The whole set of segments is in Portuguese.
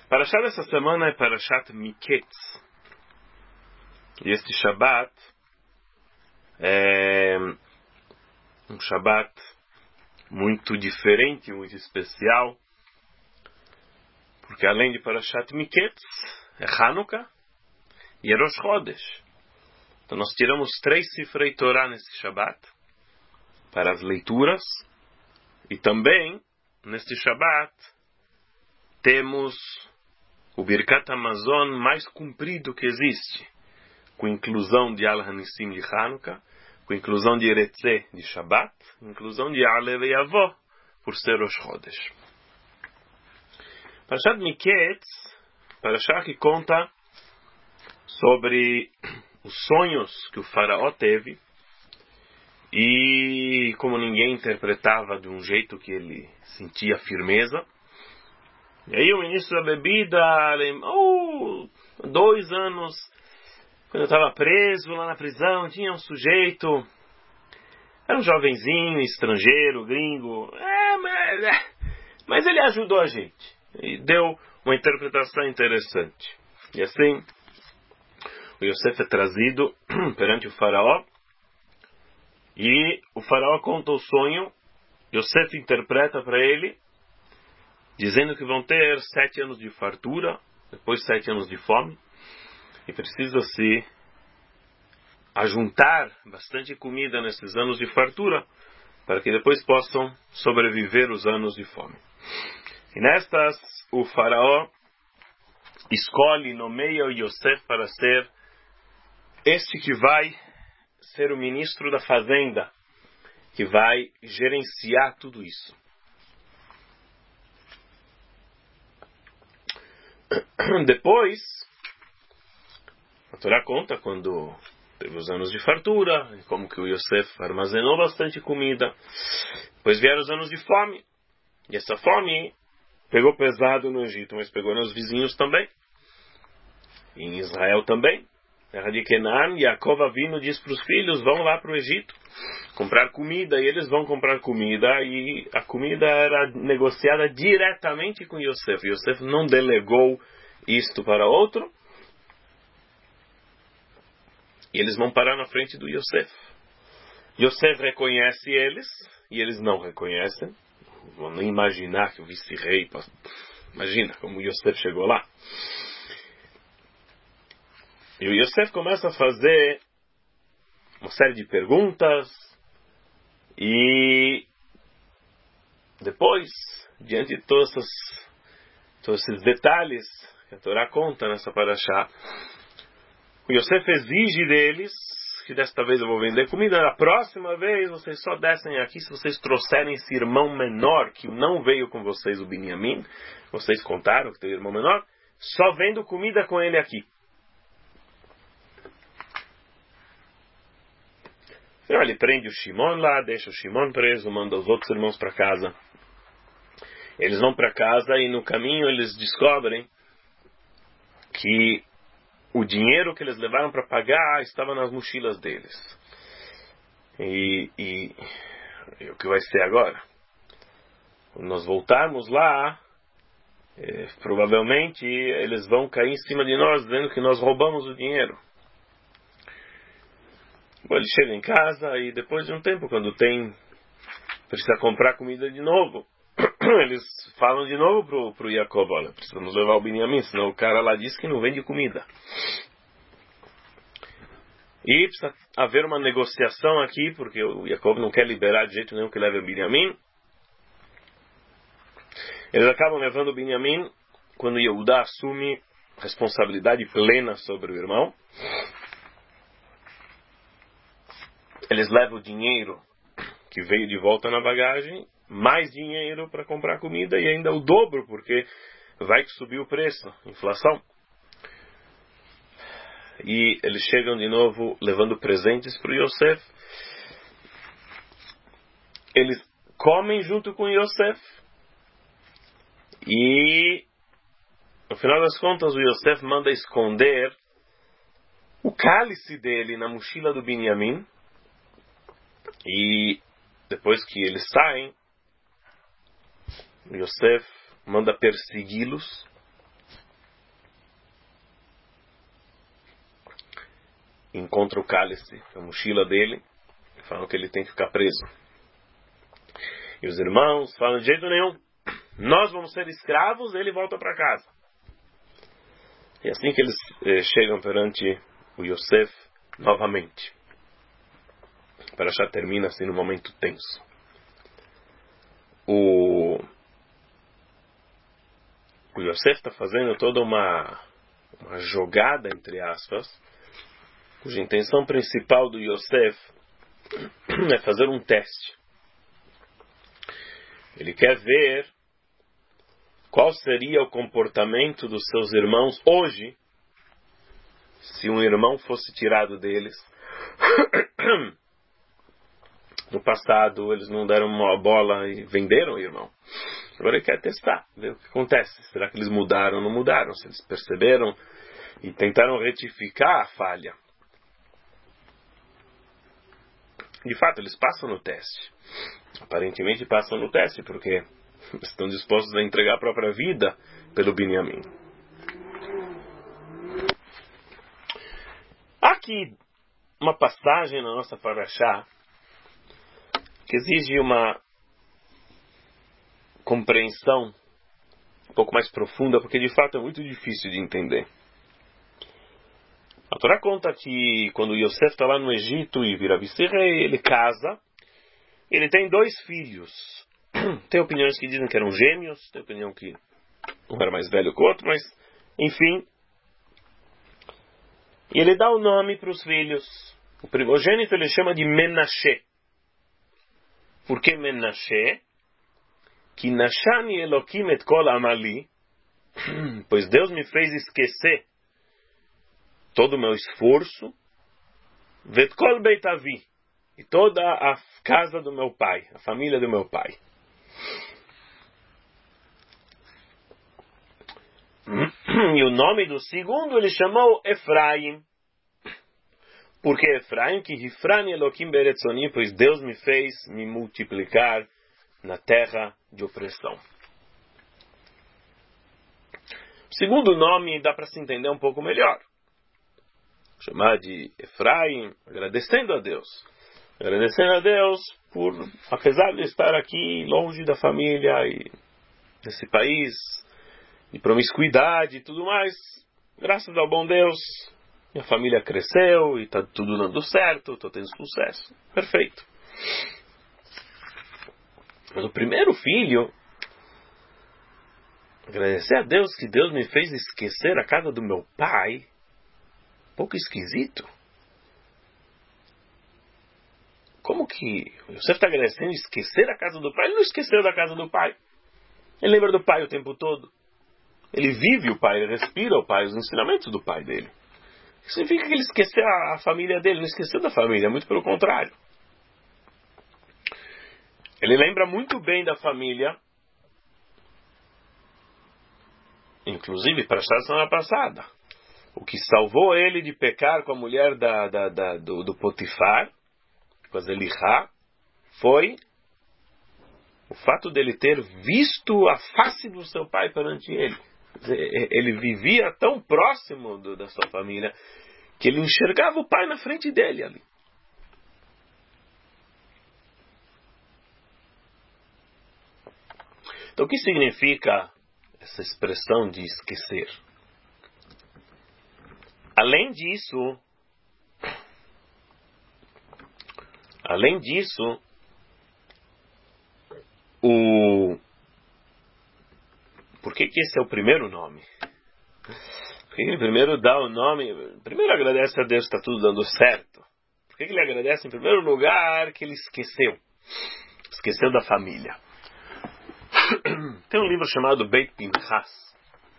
Parashat dessa semana é Parashat Miketz. E este Shabbat é um Shabbat muito diferente, muito especial, porque além de Parashat Miketz, é Hanukkah e é Rosh Chodesh. Então nós tiramos 3 Sifrei Torah nesse Shabbat para as leituras, e também neste Shabbat temos o Birkat Hamazon mais comprido que existe, com inclusão de Al Hanissim de Hanukkah, com inclusão de Eretzeh de Shabbat, inclusão de Alev e Avó, por ser Rosh Chodesh. Parashat Miketz, Parashat que conta sobre os sonhos que o faraó teve, e como ninguém interpretava de um jeito que ele sentia firmeza. E aí o ministro da bebida, 2 anos, quando eu estava preso lá na prisão, tinha um sujeito, era um jovenzinho, estrangeiro, gringo, mas ele ajudou a gente, e deu uma interpretação interessante. E assim, o Yosef é trazido perante o faraó, e o faraó conta o sonho, Yosef interpreta para ele, dizendo que vão ter 7 anos de fartura, depois 7 anos de fome, e precisa-se ajuntar bastante comida nesses anos de fartura, para que depois possam sobreviver os anos de fome. E nestas, o faraó escolhe, nomeia o Yosef para ser este que vai ser o ministro da fazenda, que vai gerenciar tudo isso. Depois, a Torá conta quando teve os anos de fartura, como que o Yosef armazenou bastante comida. Depois vieram os anos de fome, e essa fome pegou pesado no Egito, mas pegou nos vizinhos também, em Israel também. Terra de Canaã, Yaakov Avinu diz para os filhos: vão lá para o Egito comprar comida, e eles vão comprar comida, e a comida era negociada diretamente com Yosef. Yosef não delegou isto para outro, e eles vão parar na frente do Yosef. Yosef reconhece eles, e eles não reconhecem. Vão nem imaginar que o vice-rei, imagina como Yosef chegou lá. E o Yosef começa a fazer uma série de perguntas, e depois, diante de todos esses detalhes que a Torá conta nessa parashá, o Yosef exige deles que desta vez eu vou vender comida, na próxima vez vocês só descem aqui se vocês trouxerem esse irmão menor que não veio com vocês, o Binyamin. Vocês contaram que tem um irmão menor, só vendo comida com ele aqui. Ele prende o Shimon lá, deixa o Shimon preso, manda os outros irmãos para casa. Eles vão para casa e no caminho eles descobrem que o dinheiro que eles levaram para pagar estava nas mochilas deles. E o que vai ser agora? Quando nós voltarmos lá, provavelmente eles vão cair em cima de nós, dizendo que nós roubamos o dinheiro. Bom, ele chega em casa e depois de um tempo, quando precisa comprar comida de novo, eles falam de novo pro Yaakov: olha, precisamos levar o Binyamin, senão o cara lá diz que não vende comida. E precisa haver uma negociação aqui, porque o Yaakov não quer liberar de jeito nenhum que leve o Binyamin. Eles acabam levando o Binyamin quando Yehudá assume responsabilidade plena sobre o irmão. Eles levam o dinheiro que veio de volta na bagagem, mais dinheiro para comprar comida, e ainda o dobro, porque vai que subir o preço, inflação. E eles chegam de novo levando presentes para o Yosef. Eles comem junto com o Yosef, e no final das contas o Yosef manda esconder o cálice dele na mochila do Binyamin. E depois que eles saem, Yosef manda persegui-los encontra o cálice, a mochila dele, e falam que ele tem que ficar preso. E os irmãos falam, de jeito nenhum, nós vamos ser escravos, ele volta para casa. E assim que eles chegam perante o Yosef novamente. A Parashá termina assim num momento tenso. O Yosef está fazendo toda uma jogada, entre aspas, cuja intenção principal do Yosef é fazer um teste. Ele quer ver qual seria o comportamento dos seus irmãos hoje, se um irmão fosse tirado deles. No passado, eles não deram uma bola e venderam o irmão. Agora ele quer testar, ver o que acontece. Será que eles mudaram ou não mudaram? Se eles perceberam e tentaram retificar a falha. De fato, eles passam no teste. Aparentemente passam no teste, porque estão dispostos a entregar a própria vida pelo Binyamin. Há aqui uma passagem na nossa Parashá que exige uma compreensão um pouco mais profunda, porque de fato é muito difícil de entender. A Torá conta que quando Yosef está lá no Egito e vira vice-rei, ele casa, ele tem 2 filhos. Tem opiniões que dizem que eram gêmeos, tem opinião que um era mais velho que o outro, mas enfim. E ele dá o nome para os filhos. O primogênito ele chama de Menashe. Por que Menashe? Que Nashani Elokim et kol amali, pois Deus me fez esquecer todo o meu esforço, vet kol beit avi, e toda a casa do meu pai, a família do meu pai. E o nome do segundo ele chamou Efraim. Por que Efraim? Que Hifrani Elokim beretzoni, pois Deus me fez me multiplicar na terra de opressão. O segundo nome dá para se entender um pouco melhor. Chamar de Efraim, agradecendo a Deus. Agradecendo a Deus por, apesar de estar aqui longe da família e desse país, de promiscuidade e tudo mais, graças ao bom Deus, minha família cresceu e está tudo dando certo, estou tendo sucesso. Perfeito. Mas o primeiro filho, agradecer a Deus que Deus me fez esquecer a casa do meu pai, um pouco esquisito. Como que você está agradecendo esquecer a casa do pai? Ele não esqueceu da casa do pai. Ele lembra do pai o tempo todo. Ele vive o pai, ele respira o pai, os ensinamentos do pai dele. Isso significa que ele esqueceu a família dele, não esqueceu da família, muito pelo contrário. Ele lembra muito bem da família, inclusive para a semana passada. O que salvou ele de pecar com a mulher do Potifar, com a Zelihá, foi o fato dele ter visto a face do seu pai perante ele. Ele vivia tão próximo da sua família que ele enxergava o pai na frente dele ali. Então, o que significa essa expressão de esquecer? Além disso, por que esse é o primeiro nome? Por que ele primeiro dá o nome? Primeiro agradece a Deus que está tudo dando certo. Por que ele agradece em primeiro lugar que ele esqueceu? Esqueceu da família. Tem um livro chamado Beit Pinchas.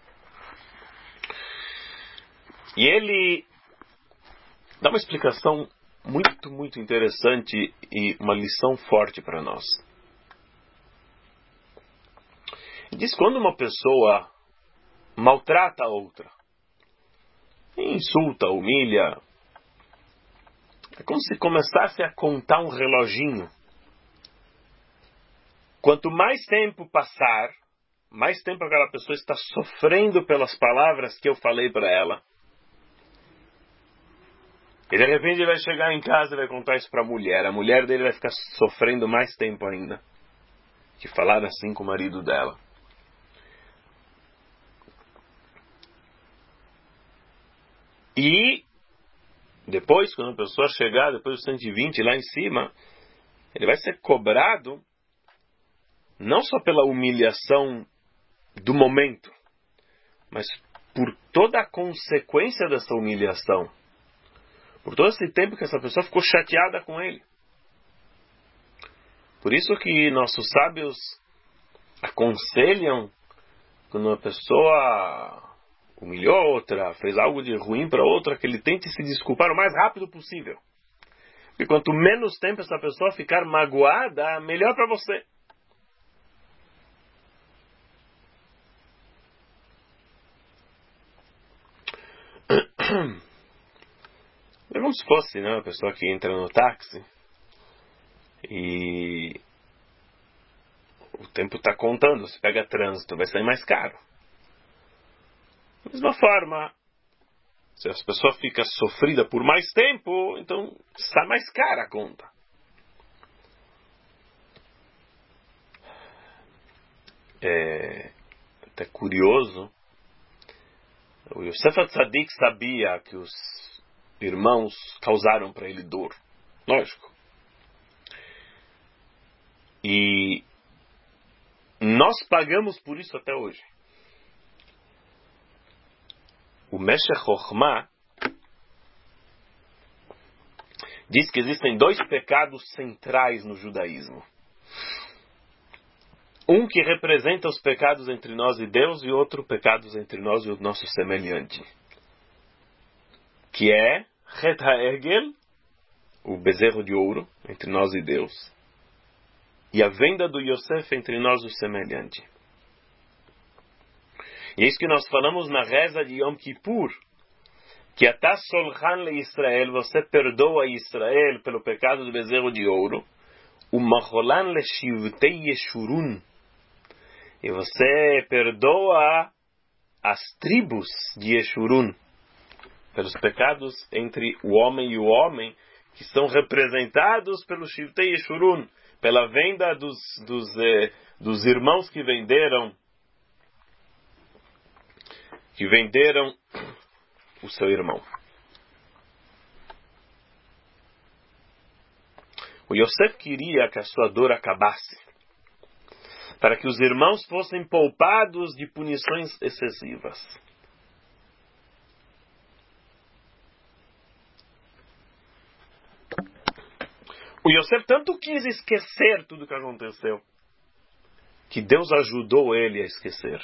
E ele dá uma explicação muito, muito interessante e uma lição forte para nós. Diz que quando uma pessoa maltrata a outra, insulta, humilha, é como se começasse a contar um reloginho. Quanto mais tempo passar, mais tempo aquela pessoa está sofrendo pelas palavras que eu falei para ela. E de repente ele vai chegar em casa e vai contar isso para a mulher. A mulher dele vai ficar sofrendo mais tempo ainda que falar assim com o marido dela. E depois, quando a pessoa chegar, depois dos 120 lá em cima, ele vai ser cobrado não só pela humilhação do momento, mas por toda a consequência dessa humilhação. Por todo esse tempo que essa pessoa ficou chateada com ele. Por isso que nossos sábios aconselham quando uma pessoa humilhou a outra, fez algo de ruim para outra, que ele tente se desculpar o mais rápido possível. E quanto menos tempo essa pessoa ficar magoada, melhor para você. É como se fosse, né, uma pessoa que entra no táxi e o tempo está contando, se pega trânsito, vai sair mais caro. Da mesma forma, se a pessoa fica sofrida por mais tempo, então sai mais cara a conta. É até curioso, o Yosef Atzadik sabia que os irmãos causaram para ele dor. Lógico. E nós pagamos por isso até hoje. O Meshech Chochmah diz que existem dois pecados centrais no judaísmo. Um que representa os pecados entre nós e Deus, e outro pecados entre nós e o nosso semelhante. Que é Het HaEgel, o bezerro de ouro, entre nós e Deus. E a venda do Yosef entre nós e o semelhante. E é isso que nós falamos na reza de Yom Kippur. Que Atá Solchan le Israel, você perdoa Israel pelo pecado do bezerro de ouro. O Macholan le Shivtei Yeshurun. E você perdoa as tribos de Yeshurun pelos pecados entre o homem e o homem, que são representados pelo Shivtei Yeshurun, pela venda dos irmãos que venderam o seu irmão. O Yosef queria que a sua dor acabasse, para que os irmãos fossem poupados de punições excessivas. O Yosef tanto quis esquecer tudo o que aconteceu, que Deus ajudou ele a esquecer.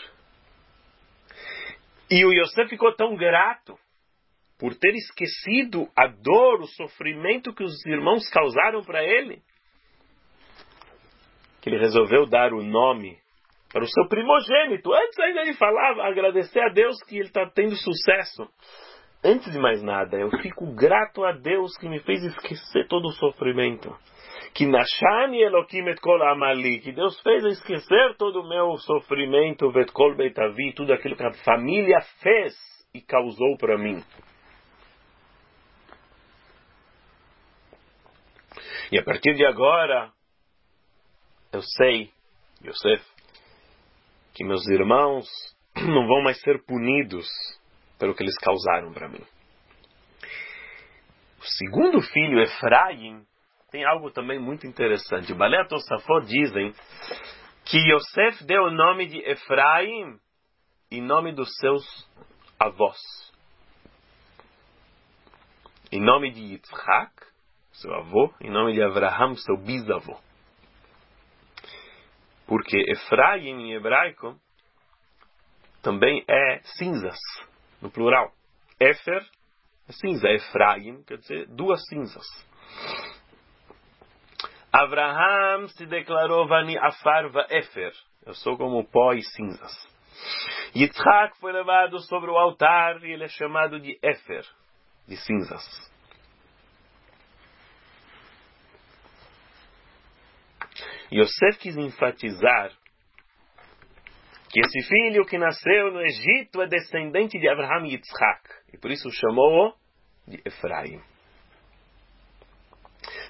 E o Yosef ficou tão grato por ter esquecido a dor, o sofrimento que os irmãos causaram para ele, que ele resolveu dar o nome para o seu primogênito. Antes ainda ele falava, agradecer a Deus que ele está tendo sucesso. Antes de mais nada, eu fico grato a Deus que me fez esquecer todo o sofrimento. Que Nashani Elokim et kol amali, que Deus fez eu esquecer todo o meu sofrimento, vet kol beitavi, tudo aquilo que a família fez e causou para mim. E a partir de agora, eu sei, Yosef, que meus irmãos não vão mais ser punidos pelo que eles causaram para mim. O segundo filho, Efraim, tem algo também muito interessante. O Balei HaTosafot dizem que Yosef deu o nome de Efraim em nome dos seus avós. Em nome de Yitzhak, seu avô, em nome de Avraham, seu bisavô. Porque Efraim em hebraico também é cinzas, no plural. Efer é cinza, Efraim quer dizer duas cinzas. Avraham se declarou Vani Afar Vaefer, eu sou como pó e cinzas. Yitzhak foi levado sobre o altar e ele é chamado de Efer, de cinzas. Yosef quis enfatizar que esse filho que nasceu no Egito é descendente de Avraham e Yitzhak, e por isso chamou-o de Efraim.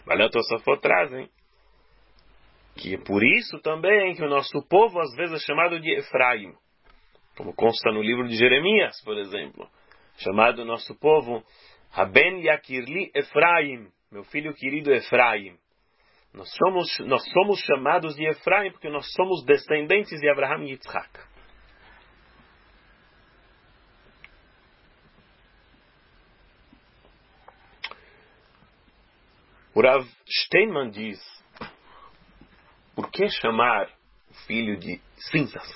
Valeu, Tosafot trazem que é por isso também que o nosso povo às vezes é chamado de Efraim, como consta no livro de Jeremias, por exemplo, chamado nosso povo Haben Yakirli Efraim, meu filho querido Efraim. Nós somos chamados de Efraim porque nós somos descendentes de Abraham e Yitzhak. O Rav Steinman diz: por que chamar o filho de cinzas?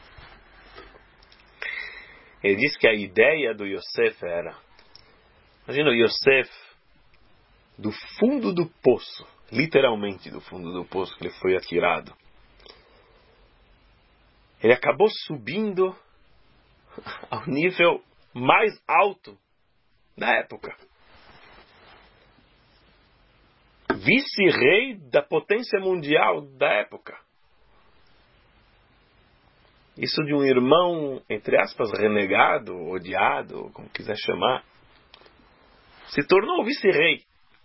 Ele diz que a ideia do Yosef era, imagina o Yosef do fundo do poço, literalmente do fundo do poço que ele foi atirado. Ele acabou subindo ao nível mais alto da época. Vice-rei da potência mundial da época. Isso de um irmão, entre aspas, renegado, odiado, como quiser chamar, se tornou vice-rei.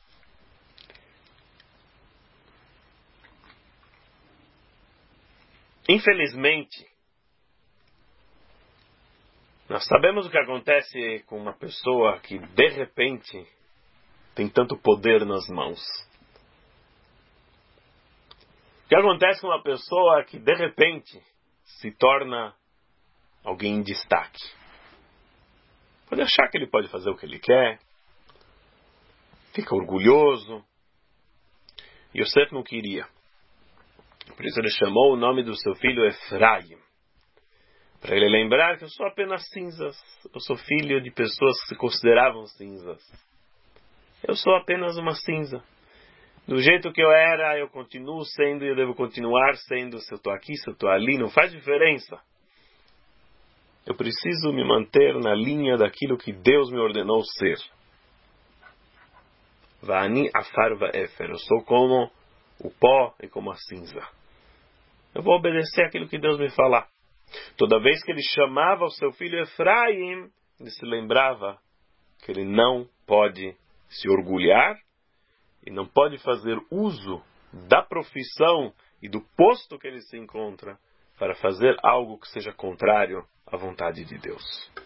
Infelizmente, nós sabemos o que acontece com uma pessoa que, de repente, tem tanto poder nas mãos. O que acontece com uma pessoa que, de repente, se torna alguém em destaque? Pode achar que ele pode fazer o que ele quer, fica orgulhoso. Yosef não queria. Por isso ele chamou o nome do seu filho Efraim, para ele lembrar que eu sou apenas cinzas, eu sou filho de pessoas que se consideravam cinzas. Eu sou apenas uma cinza. Do jeito que eu era, eu continuo sendo e eu devo continuar sendo. Se eu estou aqui, se eu estou ali, não faz diferença. Eu preciso me manter na linha daquilo que Deus me ordenou ser. Va'ani afar va'efer. Eu sou como o pó e como a cinza. Eu vou obedecer aquilo que Deus me falar. Toda vez que ele chamava o seu filho Efraim, ele se lembrava que ele não pode se orgulhar e não pode fazer uso da profissão e do posto que ele se encontra para fazer algo que seja contrário à vontade de Deus.